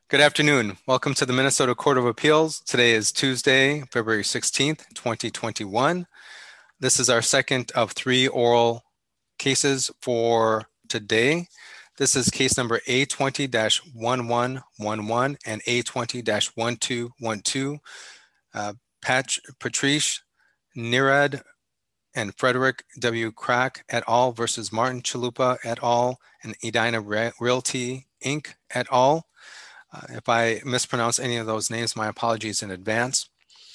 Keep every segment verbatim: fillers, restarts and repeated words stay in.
Good afternoon. Welcome to the Minnesota Court of Appeals. Today is Tuesday, February sixteenth, twenty twenty-one. This is our second of three oral cases for today. This is case number A twenty dash one one one one and A twenty dash one two one two. Uh, Pat, Patrice Neerad and Frederick W. Crack et al. Versus Martin Chalupa et al. And Edina Realty Incorporated et al. Uh, if I mispronounce any of those names, my apologies in advance.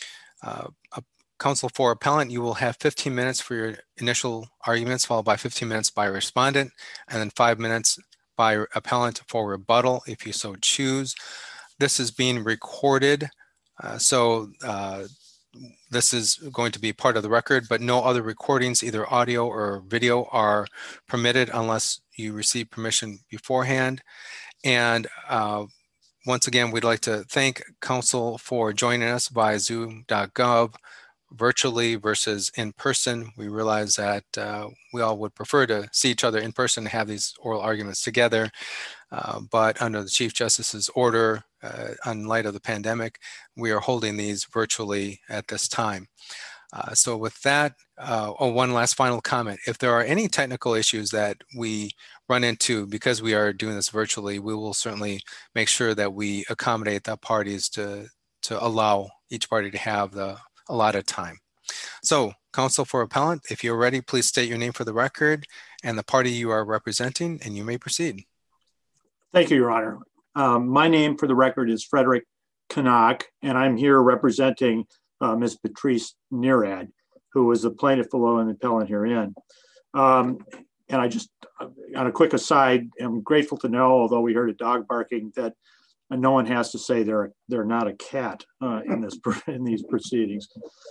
Uh, counsel for appellant, you will have fifteen minutes for your initial arguments, followed by fifteen minutes by respondent, and then five minutes by appellant for rebuttal, if you so choose. This is being recorded, uh, so uh, this is going to be part of the record, but no other recordings, either audio or video, are permitted unless you receive permission beforehand. And uh, once again, we'd like to thank counsel for joining us via zoom dot gov virtually versus in person. We realize that uh, we all would prefer to see each other in person and have these oral arguments together. Uh, but under the Chief Justice's order, uh, in light of the pandemic, we are holding these virtually at this time. Uh, so with that, uh, oh, one last final comment. If there are any technical issues that we run into because we are doing this virtually, we will certainly make sure that we accommodate the parties to, to allow each party to have the allotted time. So, counsel for appellant, if you're ready, please state your name for the record and the party you are representing, and you may proceed. Thank you, Your Honor. Um, my name for the record is Frederick Canuck, and I'm here representing Uh, Miz Patrice Neerad, who is the plaintiff below and the appellant herein. Um, and I just, on a quick aside, am grateful to know, although we heard a dog barking, that uh, no one has to say they're they're not a cat uh, in this in these proceedings.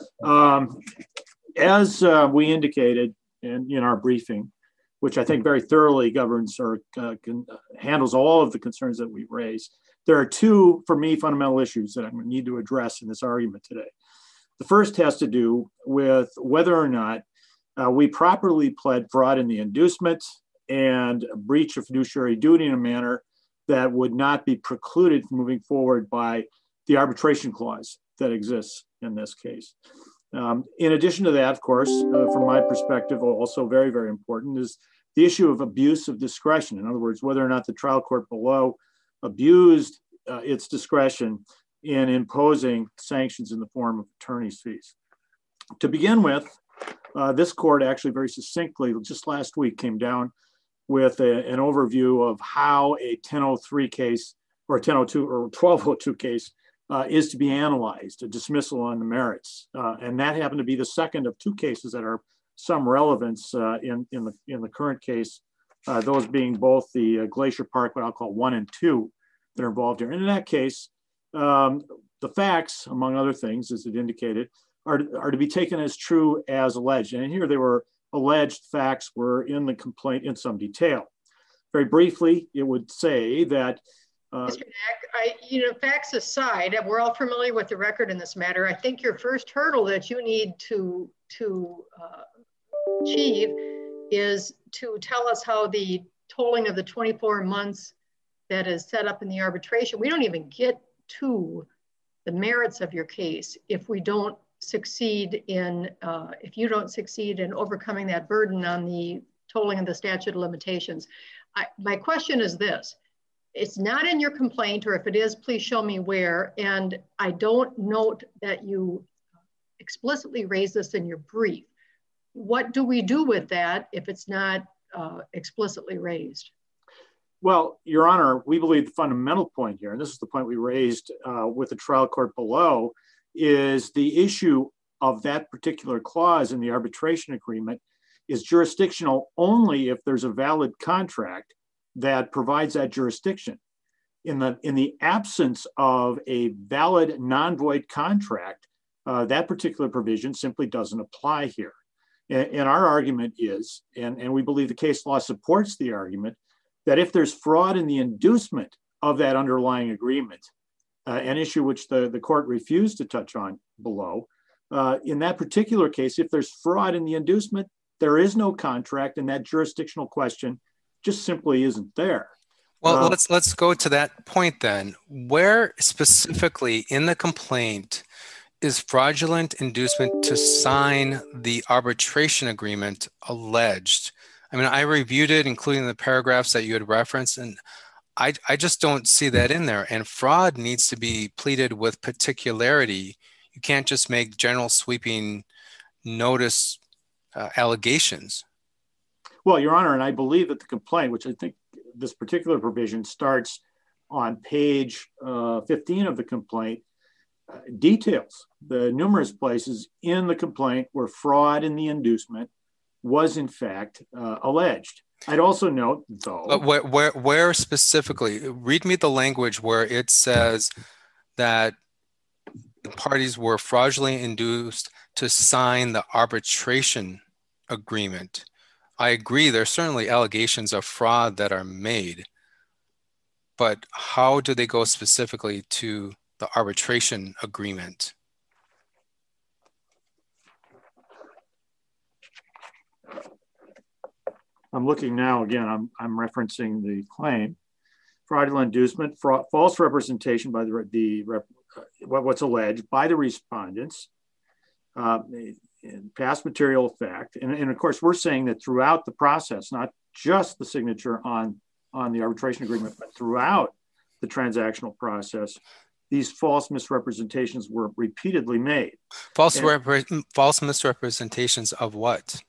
Um, as uh, we indicated in, in our briefing, which I think very thoroughly governs or uh, can, uh, handles all of the concerns that we raised, there are two, for me, fundamental issues that I'm going to need to address in this argument today. The first has to do with whether or not uh, we properly pled fraud in the inducement and a breach of fiduciary duty in a manner that would not be precluded from moving forward by the arbitration clause that exists in this case. Um, in addition to that, of course, uh, from my perspective, also very, very important is the issue of abuse of discretion. In other words, whether or not the trial court below abused uh, its discretion in imposing sanctions in the form of attorney's fees. To begin with, uh, this court actually very succinctly, just last week, came down with a, an overview of how a ten oh three case or a ten oh two or twelve oh two case uh, is to be analyzed, a dismissal on the merits. Uh, and that happened to be the second of two cases that are some relevance uh, in, in, the, in the current case, uh, those being both the uh, Glacier Park, what I'll call one and two, that are involved here. And in that case, Um, the facts, among other things, as it indicated, are, are to be taken as true as alleged. And here they were alleged facts were in the complaint in some detail. Very briefly, it would say that uh, Mister Mack, I, you know, facts aside, and we're all familiar with the record in this matter, I think your first hurdle that you need to, to uh, achieve is to tell us how the tolling of the twenty-four months that is set up in the arbitration, we don't even get to the merits of your case if we don't succeed in, uh, if you don't succeed in overcoming that burden on the tolling of the statute of limitations. I, my question is this, it's not in your complaint, or if it is, please show me where, and I don't note that you explicitly raise this in your brief. What do we do with that if it's not uh, explicitly raised? Well, Your Honor, we believe the fundamental point here, and this is the point we raised uh, with the trial court below, is the issue of that particular clause in the arbitration agreement is jurisdictional only if there's a valid contract that provides that jurisdiction. In the, in the absence of a valid non-void contract, uh, that particular provision simply doesn't apply here. And, and our argument is, and, and we believe the case law supports the argument, that if there's fraud in the inducement of that underlying agreement, uh, an issue which the, the court refused to touch on below, uh, in that particular case, if there's fraud in the inducement, there is no contract, and that jurisdictional question just simply isn't there. Well, Uh, let's let's go to that point then. Where specifically in the complaint is fraudulent inducement to sign the arbitration agreement alleged? I mean, I reviewed it, including the paragraphs that you had referenced, and I, I just don't see that in there. And fraud needs to be pleaded with particularity. You can't just make general sweeping notice uh, allegations. Well, Your Honor, and I believe that the complaint, which I think this particular provision starts on page uh, fifteen of the complaint, uh, details the numerous places in the complaint where fraud in the inducement was in fact uh, alleged. I'd also note, though. But where, where, where specifically? Read me the language where it says that the parties were fraudulently induced to sign the arbitration agreement. I agree, there's certainly allegations of fraud that are made, but how do they go specifically to the arbitration agreement? I'm looking now, again, I'm, I'm referencing the claim. Fraudulent inducement, fraud, false representation by the, the rep, uh, what's alleged by the respondents, uh, past material fact. And, and of course, we're saying that throughout the process, not just the signature on, on the arbitration agreement, but throughout the transactional process, these false misrepresentations were repeatedly made. False, and, repre- false misrepresentations of what?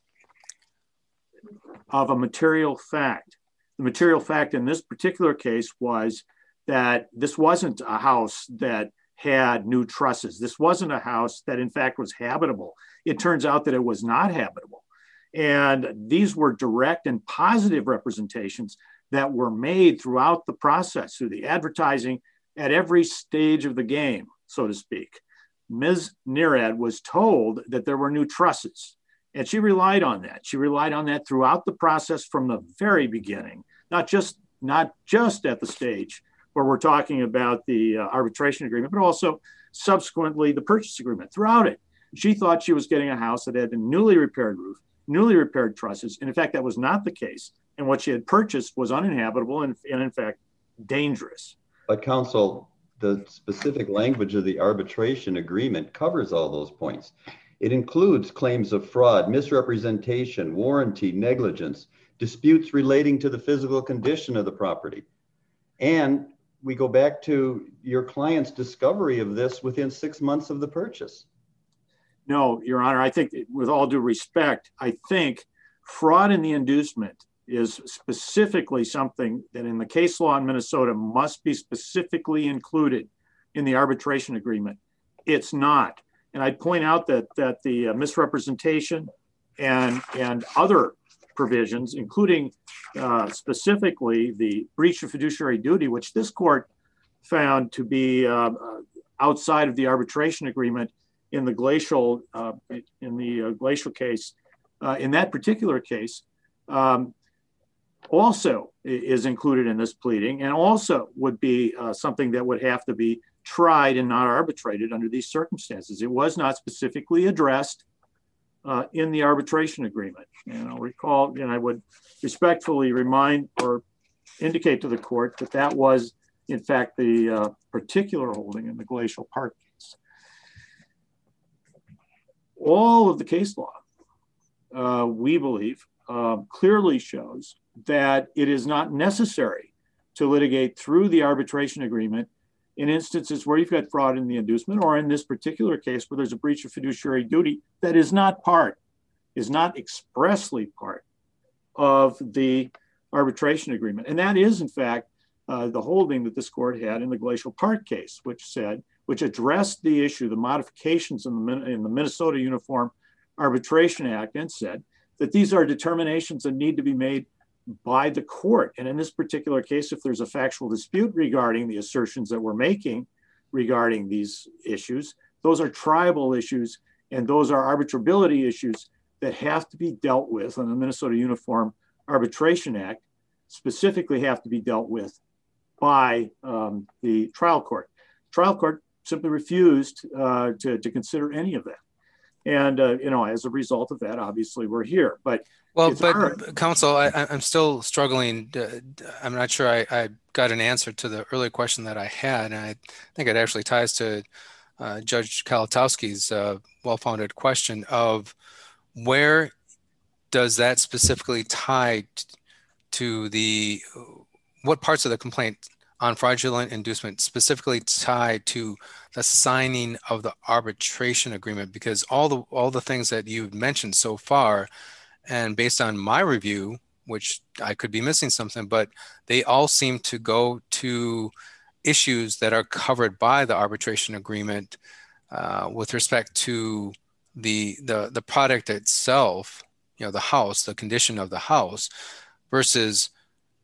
Of a material fact. The material fact in this particular case was that this wasn't a house that had new trusses. This wasn't a house that in fact was habitable. It turns out that it was not habitable. And these were direct and positive representations that were made throughout the process, through the advertising at every stage of the game, so to speak. Miz Nearad was told that there were new trusses. And she relied on that. She relied on that throughout the process from the very beginning, not just, not just at the stage where we're talking about the uh, arbitration agreement, but also subsequently the purchase agreement. Throughout it, she thought she was getting a house that had a newly repaired roof, newly repaired trusses. And in fact, that was not the case. And what she had purchased was uninhabitable and, and in fact, dangerous. But counsel, the specific language of the arbitration agreement covers all those points. It includes claims of fraud, misrepresentation, warranty, negligence, disputes relating to the physical condition of the property. And we go back to your client's discovery of this within six months of the purchase. No, Your Honor, I think with all due respect, I think fraud in the inducement is specifically something that in the case law in Minnesota must be specifically included in the arbitration agreement. It's not. And I'd point out that that the uh, misrepresentation and and other provisions, including uh, specifically the breach of fiduciary duty, which this court found to be uh, outside of the arbitration agreement in the glacial uh, in the uh, glacial case, uh, in that particular case, um, also is included in this pleading, and also would be uh, something that would have to be tried and not arbitrated under these circumstances. It was not specifically addressed uh, in the arbitration agreement. And I'll recall, and I would respectfully remind or indicate to the court that that was, in fact, the uh, particular holding in the Glacial Park case. All of the case law, uh, we believe, uh, clearly shows that it is not necessary to litigate through the arbitration agreement in instances where you've got fraud in the inducement, or in this particular case where there's a breach of fiduciary duty that is not part, is not expressly part of the arbitration agreement. And that is, in fact, uh, the holding that this court had in the Glacial Park case, which said, which addressed the issue, the modifications in the, in the Minnesota Uniform Arbitration Act, and said that these are determinations that need to be made by the court. And in this particular case, if there's a factual dispute regarding the assertions that we're making regarding these issues, those are tribal issues, and those are arbitrability issues that have to be dealt with on the Minnesota Uniform Arbitration Act, specifically have to be dealt with by um, the trial court. Trial court simply refused uh, to, to consider any of that. And, uh, you know, as a result of that, obviously we're here. But well, it's but our, counsel, I, I'm still struggling. To, I'm not sure I, I got an answer to the earlier question that I had. And I think it actually ties to uh, Judge Kalatowski's uh, well-founded question of where does that specifically tie to the, what parts of the complaint on fraudulent inducement specifically tied to the signing of the arbitration agreement? Because all the all the things that you've mentioned so far, and based on my review, which I could be missing something, but they all seem to go to issues that are covered by the arbitration agreement uh, with respect to the the the product itself, you know, the house, the condition of the house, versus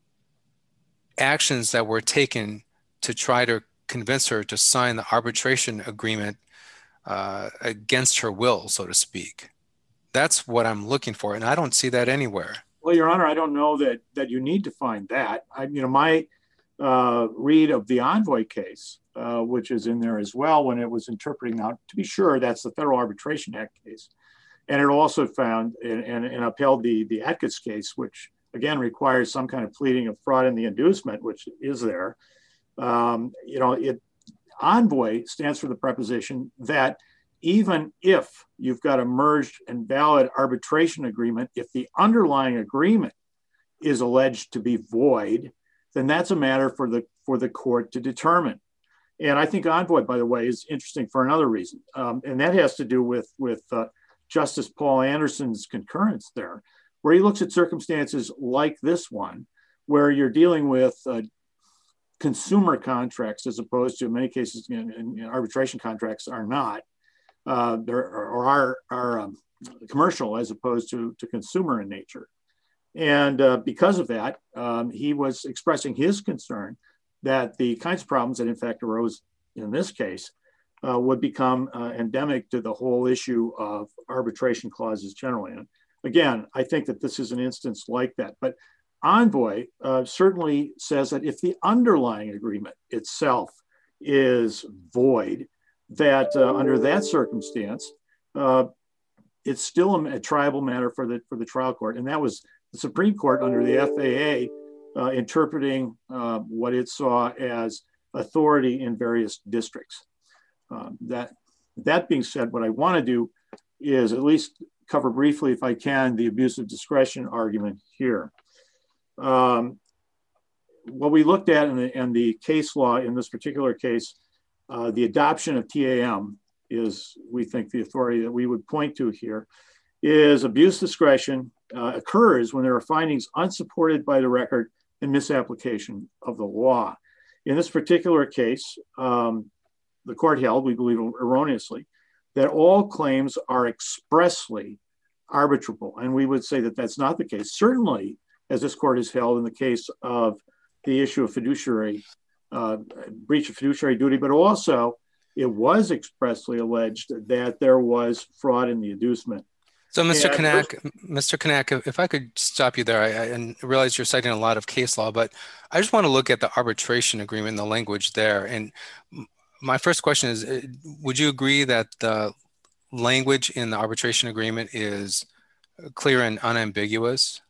actions that were taken to try to convince her to sign the arbitration agreement uh, against her will, so to speak. That's what I'm looking for, and I don't see that anywhere. well, Your Honor, I don't know that that you need to find that. I, you know, my uh, read of the Envoy case, uh, which is in there as well, when it was interpreting. Now, to be sure, that's the Federal Arbitration Act case, and it also found and, and, and upheld the the Atkins case, which again requires some kind of pleading of fraud in the inducement, which is there. Um, you know, it Envoy stands for the preposition that even if you've got a merged and valid arbitration agreement, if the underlying agreement is alleged to be void, then that's a matter for the for the court to determine. And I think Envoy, by the way, is interesting for another reason, um, and that has to do with with uh, Justice Paul Anderson's concurrence there, where he looks at circumstances like this one, where you're dealing with uh, consumer contracts as opposed to, in many cases, you know, in, in arbitration contracts are not. Uh, there or are are um, commercial as opposed to, to consumer in nature. And uh, because of that, um, he was expressing his concern that the kinds of problems that in fact arose in this case uh, would become uh, endemic to the whole issue of arbitration clauses generally. And again, I think that this is an instance like that. But Envoy uh, certainly says that if the underlying agreement itself is void, that uh, under that circumstance, uh, it's still a, a triable matter for the for the trial court. And that was the Supreme Court under the F A A uh, interpreting uh, what it saw as authority in various districts. Um, that, that being said, what I want to do is at least cover briefly, if I can, the abuse of discretion argument here. Um, what we looked at in the, in the case law in this particular case, uh, the adoption of T A M is, we think, the authority that we would point to here, is abuse discretion uh, occurs when there are findings unsupported by the record and misapplication of the law. In this particular case, um, the court held, we believe erroneously, that all claims are expressly arbitrable. And we would say that that's not the case. Certainly, as this court has held in the case of the issue of fiduciary, uh, breach of fiduciary duty, but also it was expressly alleged that there was fraud in the inducement. So, Mister Knack, Mister Knack, if I could stop you there, I, I and realize you're citing a lot of case law, but I just want to look at the arbitration agreement and the language there. And my first question is, would you agree that the language in the arbitration agreement is clear and unambiguous?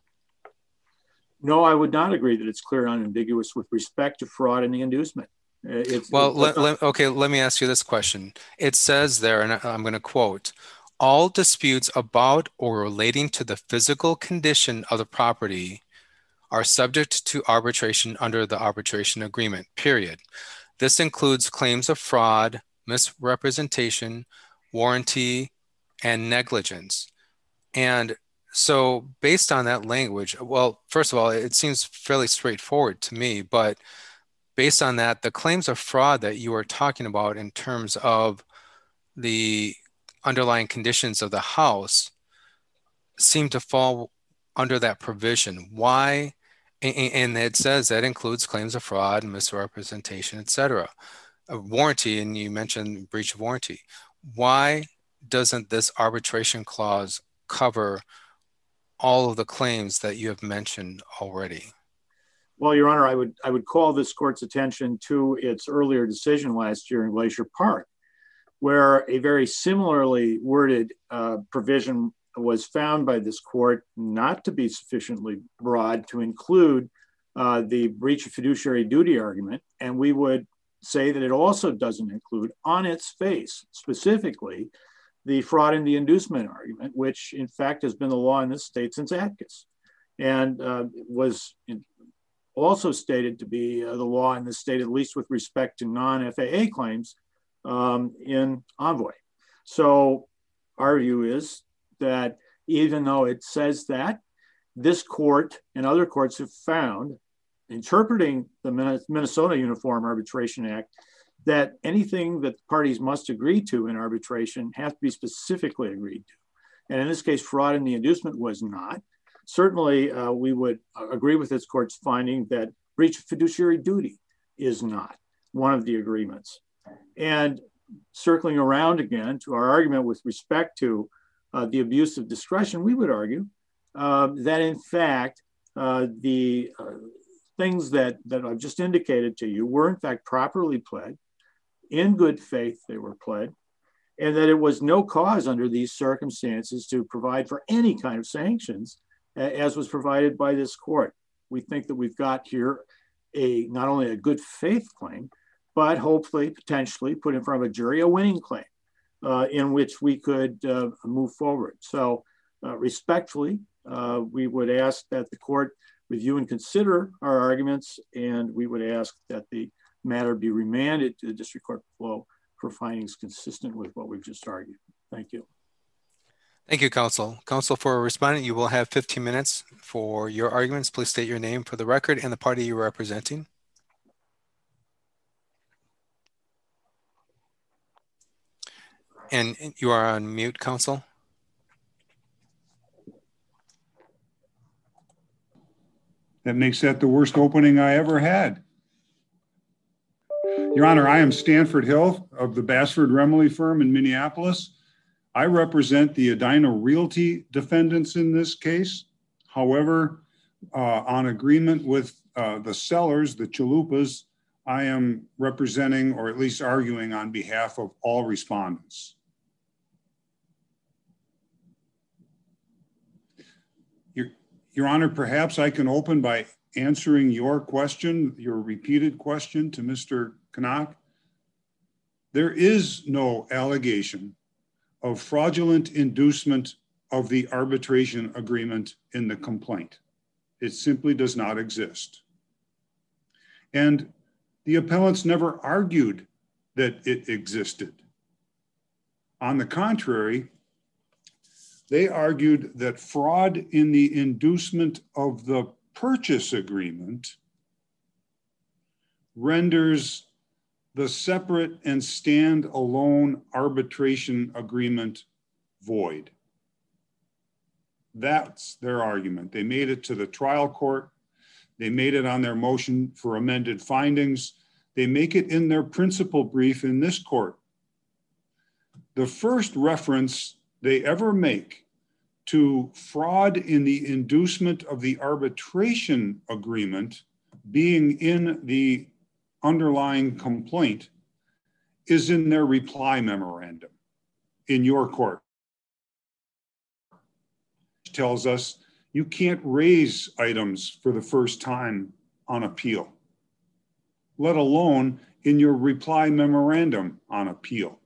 No, I would not agree that it's clear and unambiguous with respect to fraud in the inducement. It's, well, it's, let, let, okay, let me ask you this question. It says there, and I'm going to quote, all disputes about or relating to the physical condition of the property are subject to arbitration under the arbitration agreement, period. This includes claims of fraud, misrepresentation, warranty, and negligence. And so based on that language, well, first of all, it seems fairly straightforward to me, but based on that, the claims of fraud that you are talking about in terms of the underlying conditions of the house seem to fall under that provision. Why? And it says that includes claims of fraud, misrepresentation, et cetera. A warranty, and you mentioned breach of warranty. Why doesn't this arbitration clause cover all of the claims that you have mentioned already? Well, Your Honor, I would I would call this court's attention to its earlier decision last year in Glacier Park, where a very similarly worded uh, provision was found by this court not to be sufficiently broad to include uh, the breach of fiduciary duty argument. And we would say that it also doesn't include on its face, specifically, the fraud and the inducement argument, which in fact has been the law in this state since Atkiss, and uh, was also stated to be uh, the law in the state, at least with respect to non-F A A claims um, in Envoy. So our view is that even though it says that, this court and other courts have found, interpreting the Minnesota Uniform Arbitration Act, that anything that parties must agree to in arbitration has to be specifically agreed to. And in this case, fraud and the inducement was not. Certainly, uh, we would agree with this court's finding that breach of fiduciary duty is not one of the agreements. And circling around again to our argument with respect to uh, the abuse of discretion, we would argue uh, that in fact, uh, the uh, things that, that I've just indicated to you were in fact properly pled, in good faith they were pled, and that it was no cause under these circumstances to provide for any kind of sanctions as was provided by this court. We think that we've got here a not only a good faith claim, but hopefully, potentially put in front of a jury, a winning claim uh, in which we could uh, move forward. So uh, respectfully, uh, we would ask that the court review and consider our arguments, and we would ask that the matter be remanded to the district court below for findings consistent with what we've just argued. Thank you. Thank you, counsel. Counsel, for a respondent, you will have fifteen minutes for your arguments. Please state your name for the record and the party you're representing. And you are on mute, counsel. That makes that the worst opening I ever had. Your Honor, I am Stanford Hill of the Bassford Remley firm in Minneapolis. I represent the Edina Realty defendants in this case. However, uh, on agreement with uh, the sellers, the Chalupas, I am representing, or at least arguing, on behalf of all respondents. Your, Your Honor, perhaps I can open by answering your question, your repeated question to Mister Knock. There is no allegation of fraudulent inducement of the arbitration agreement in the complaint. It simply does not exist. And the appellants never argued that it existed. On the contrary, they argued that fraud in the inducement of the purchase agreement renders the separate and stand-alone arbitration agreement void. That's their argument. They made it to the trial court. They made it on their motion for amended findings. They make it in their principal brief in this court. The first reference they ever make to fraud in the inducement of the arbitration agreement being in the underlying complaint is in their reply memorandum in your court. It tells us you can't raise items for the first time on appeal, let alone in your reply memorandum on appeal.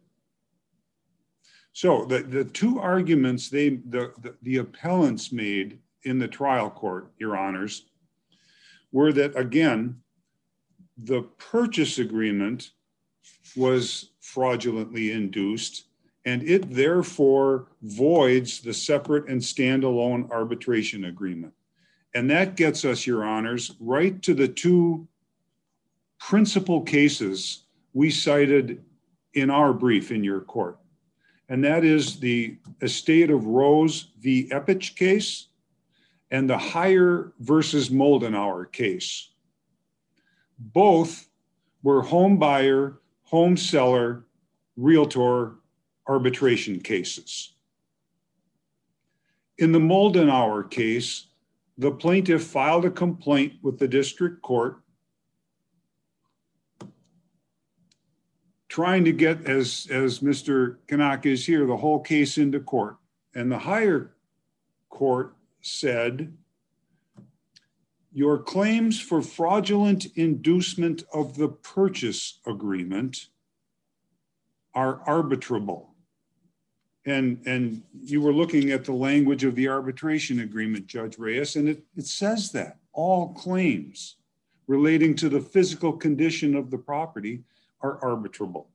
So the, the two arguments they the, the, the appellants made in the trial court, Your Honors, were that, again, the purchase agreement was fraudulently induced, and it therefore voids the separate and standalone arbitration agreement. And that gets us, Your Honors, right to the two principal cases we cited in our brief in your court. And that is the Estate of Rose v. Epich case and the Heyer versus Moldenauer case. Both were home buyer, home seller, realtor arbitration cases. In the Moldenauer case, the plaintiff filed a complaint with the district court trying to get, as, as Mister Kanak is here, the whole case into court. And the higher court said, your claims for fraudulent inducement of the purchase agreement are arbitrable. And, and you were looking at the language of the arbitration agreement, Judge Reyes, and it, it says that all claims relating to the physical condition of the property are arbitrable.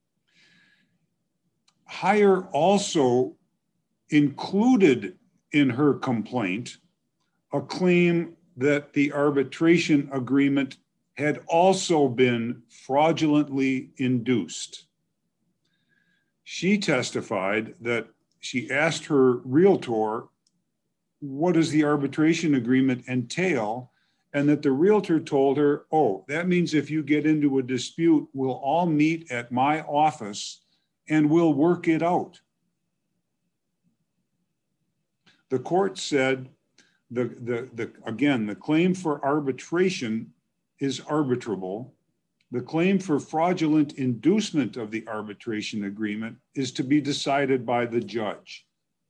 Higher also included in her complaint a claim that the arbitration agreement had also been fraudulently induced. She testified that she asked her realtor, what does the arbitration agreement entail? And that the realtor told her, oh, that means if you get into a dispute, we'll all meet at my office and we'll work it out. The court said, the, the, the, again, the claim for arbitration is arbitrable. The claim for fraudulent inducement of the arbitration agreement is to be decided by the judge.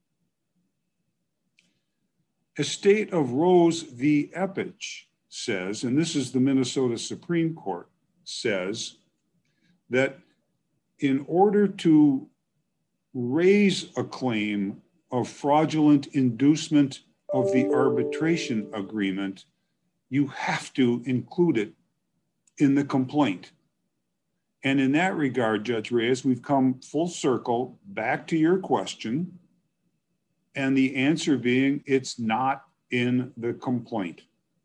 Estate of Rose v. Epich says, and this is the Minnesota Supreme Court, says that in order to raise a claim of fraudulent inducement of the arbitration agreement, you have to include it in the complaint. And in that regard, Judge Reyes, we've come full circle back to your question, and the answer being it's not in the complaint.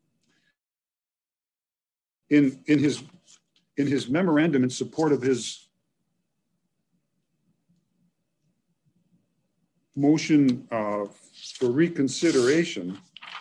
In, in, his, in his memorandum in support of his motion uh, for reconsideration,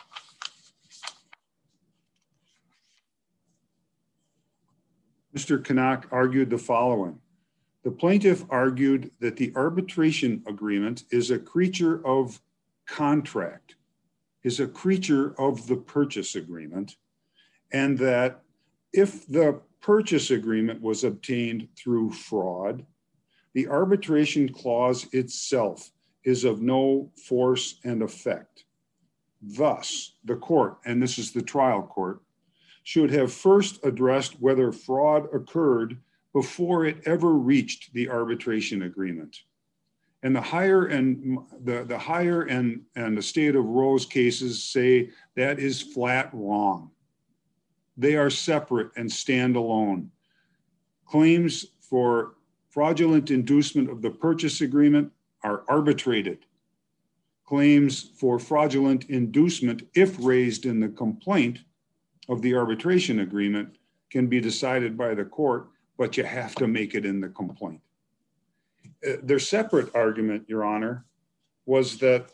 Mister Kanak argued the following. The plaintiff argued that the arbitration agreement is a creature of contract, is a creature of the purchase agreement, and that if the purchase agreement was obtained through fraud, the arbitration clause itself is of no force and effect. Thus, the court, and this is the trial court, should have first addressed whether fraud occurred before it ever reached the arbitration agreement. And the higher and the, the higher and, and the Estate of Rose cases say that is flat wrong. They are separate and stand alone. Claims for fraudulent inducement of the purchase agreement are arbitrated. Claims for fraudulent inducement, if raised in the complaint of the arbitration agreement, can be decided by the court, but you have to make it in the complaint. Uh, their separate argument, Your Honor, was that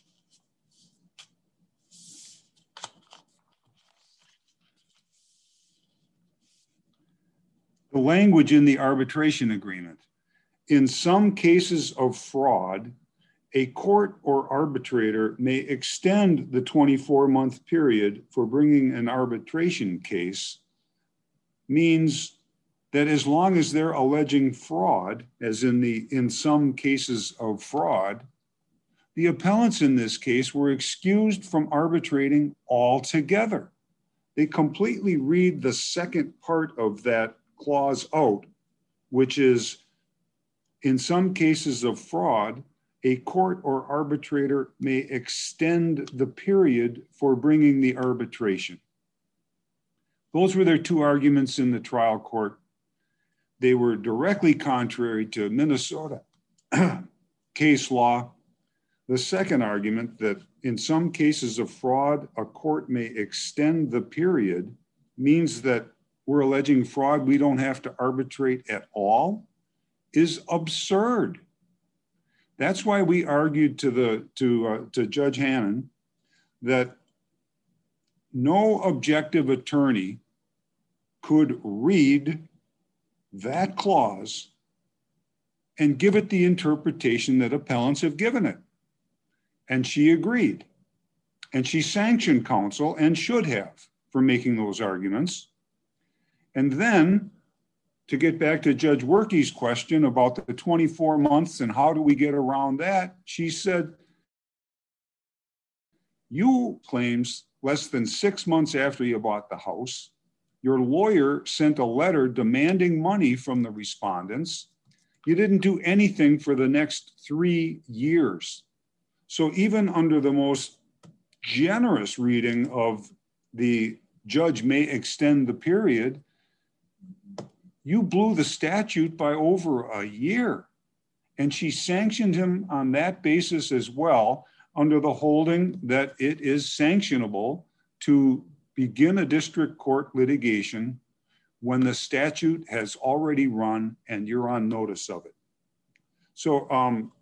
the language in the arbitration agreement, in some cases of fraud, a court or arbitrator may extend the twenty-four month period for bringing an arbitration case, means that as long as they're alleging fraud, as in the in some cases of fraud, the appellants in this case were excused from arbitrating altogether. They completely read the second part of that clause out, which is, in some cases of fraud, a court or arbitrator may extend the period for bringing the arbitration. Those were their two arguments in the trial court. They were directly contrary to Minnesota case law. The second argument, that in some cases of fraud, a court may extend the period, means that we're alleging fraud, we don't have to arbitrate at all, is absurd. That's why we argued to the to uh, to Judge Hannon that no objective attorney could read that clause and give it the interpretation that appellants have given it. And she agreed. And she sanctioned counsel, and should have, for making those arguments. And then, to get back to Judge Werkey's question about the twenty-four months and how do we get around that, she said, you claims less than six months after you bought the house, your lawyer sent a letter demanding money from the respondents. You didn't do anything for the next three years. So even under the most generous reading of the judge may extend the period, you blew the statute by over a year. And she sanctioned him on that basis as well, under the holding that it is sanctionable to begin a district court litigation when the statute has already run and you're on notice of it. So um,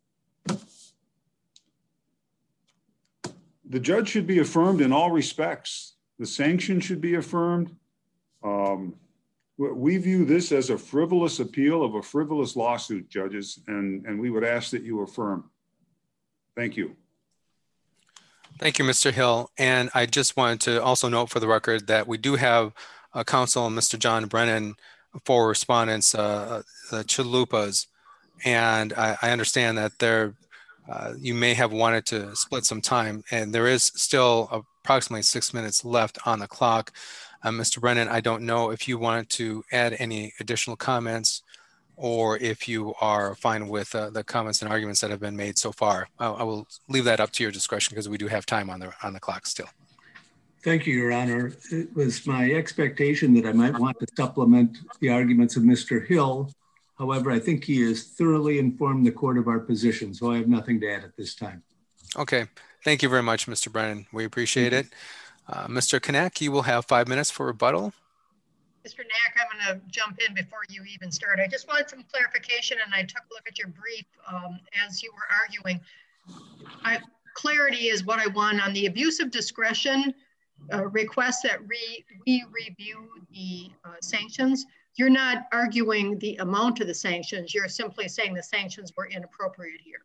the judge should be affirmed in all respects. The sanction should be affirmed. Um, we view this as a frivolous appeal of a frivolous lawsuit, judges, and, and we would ask that you affirm. Thank you. Thank you, Mister Hill. And I just wanted to also note for the record that we do have a counsel, Mister John Brennan, for respondents, uh, the Chalupas. And I, I understand that there, uh, you may have wanted to split some time, and there is still approximately six minutes left on the clock. Uh, Mister Brennan, I don't know if you wanted to add any additional comments or if you are fine with uh, the comments and arguments that have been made so far. I, I will leave that up to your discretion because we do have time on the, on the clock still. Thank you, Your Honor. It was my expectation that I might want to supplement the arguments of Mister Hill. However, I think he has thoroughly informed the court of our position, so I have nothing to add at this time. Okay. Thank you very much, Mister Brennan. We appreciate it. Uh, Mister Knack, you will have five minutes for rebuttal. Mister Knack, I'm going to jump in before you even start. I just wanted some clarification, and I took a look at your brief um, as you were arguing. I, clarity is what I want on the abuse of discretion uh, request that re, we review the uh, sanctions. You're not arguing the amount of the sanctions. You're simply saying the sanctions were inappropriate here.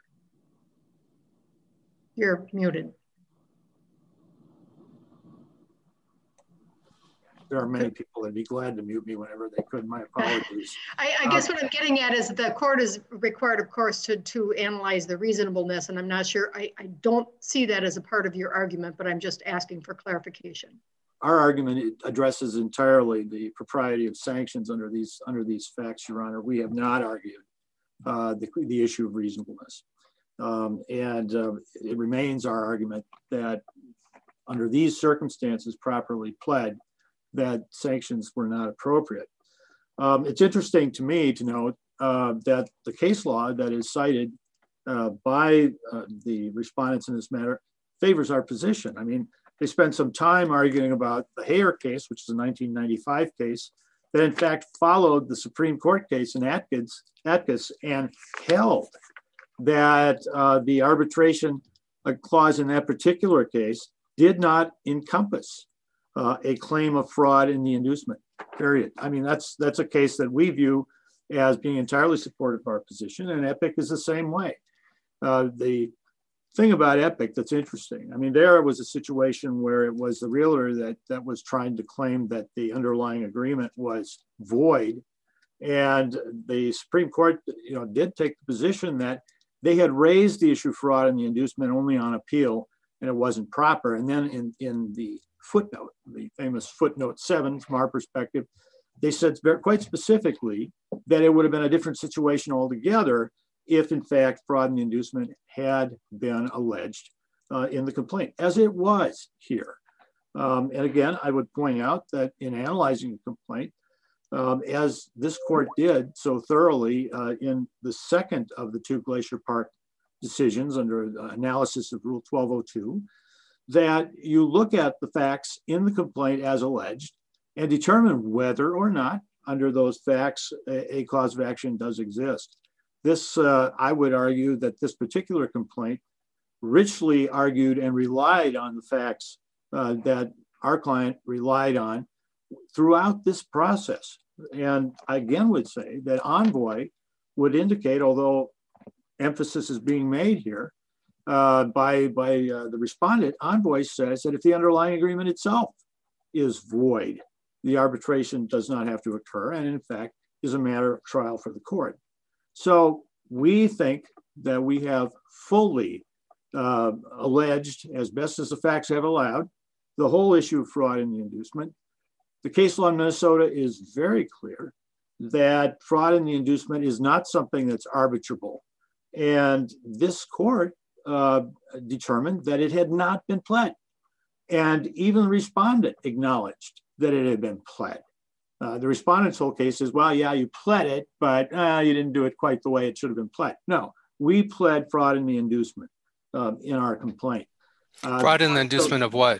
You're muted. There are many people that'd be glad to mute me whenever they could. My apologies. I, I guess what I'm getting at is that the court is required, of course, to, to analyze the reasonableness, and I'm not sure, I, I don't see that as a part of your argument, but I'm just asking for clarification. Our argument addresses entirely the propriety of sanctions under these under these facts, Your Honor. We have not argued uh, the, the issue of reasonableness. Um, and uh, it remains our argument that under these circumstances properly pled, that sanctions were not appropriate. Um, it's interesting to me to note uh, that the case law that is cited uh, by uh, the respondents in this matter favors our position. I mean, they spent some time arguing about the Hayer case, which is a nineteen ninety-five case, that in fact followed the Supreme Court case in Atkins, Atkins and held that uh, the arbitration clause in that particular case did not encompass Uh, a claim of fraud in the inducement, period. I mean, that's that's a case that we view as being entirely supportive of our position, and Epic is the same way. Uh, the thing about Epic that's interesting, I mean, there was a situation where it was the realtor that, that was trying to claim that the underlying agreement was void, and the Supreme Court, you know, did take the position that they had raised the issue of fraud in the inducement only on appeal, and it wasn't proper. And then in, in the footnote, the famous footnote seven from our perspective, they said very, quite specifically that it would have been a different situation altogether if in fact fraud and inducement had been alleged uh, in the complaint, as it was here. Um, and again, I would point out that in analyzing the complaint, um, as this court did so thoroughly uh, in the second of the two Glacier Park decisions under analysis of Rule twelve oh two, that you look at the facts in the complaint as alleged and determine whether or not under those facts a, a cause of action does exist. This, uh, I would argue that this particular complaint richly argued and relied on the facts uh, that our client relied on throughout this process. And I again would say that Envoy would indicate, although emphasis is being made here, Uh, by by uh, the respondent, Envoy says that if the underlying agreement itself is void, the arbitration does not have to occur. And in fact, is a matter of trial for the court. So we think that we have fully uh, alleged, as best as the facts have allowed, the whole issue of fraud in the inducement. The case law in Minnesota is very clear that fraud in the inducement is not something that's arbitrable. And this court uh, determined that it had not been pled. And even the respondent acknowledged that it had been pled. Uh, the respondent's whole case is, well, yeah, you pled it, but uh, you didn't do it quite the way it should have been pled. No, we pled fraud in the inducement uh, in our complaint. Uh, Fraud in the inducement so, of what?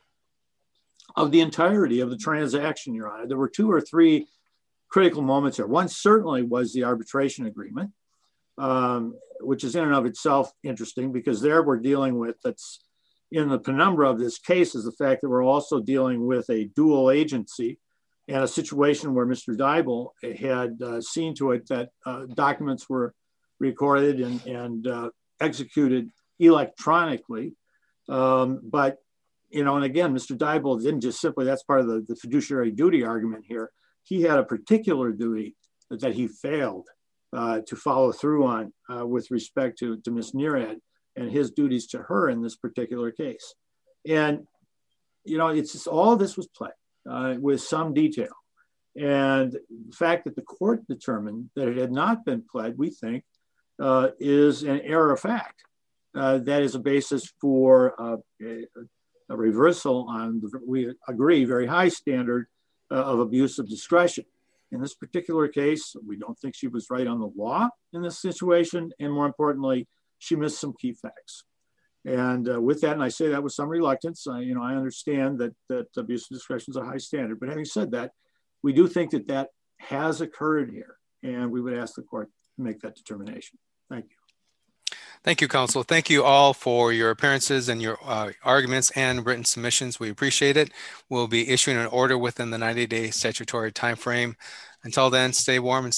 Of the entirety of the transaction, Your Honor. There were two or three critical moments here. One certainly was the arbitration agreement, um, which is in and of itself interesting because there we're dealing with, that's in the penumbra of this case, is the fact that we're also dealing with a dual agency and a situation where Mister Dybel had uh, seen to it that uh, documents were recorded and, and uh, executed electronically. Um, but, you know, and again, Mister Dybel didn't just simply, that's part of the, the fiduciary duty argument here. He had a particular duty that he failed uh, to follow through on uh, with respect to, to Miz Nearad and his duties to her in this particular case. And, you know, it's just, all this was played uh, with some detail. And the fact that the court determined that it had not been pled, we think, uh, is an error of fact. Uh, that is a basis for uh, a, a reversal on, the, we agree, very high standard uh, of abuse of discretion. In this particular case, we don't think she was right on the law in this situation. And more importantly, she missed some key facts. And uh, with that, and I say that with some reluctance, uh, you know, I understand that, that abuse of discretion is a high standard, but having said that, we do think that that has occurred here, and we would ask the court to make that determination. Thank you. Thank you, counsel. Thank you all for your appearances and your uh, arguments and written submissions. We appreciate it. We'll be issuing an order within the ninety day statutory timeframe. Until then, stay warm and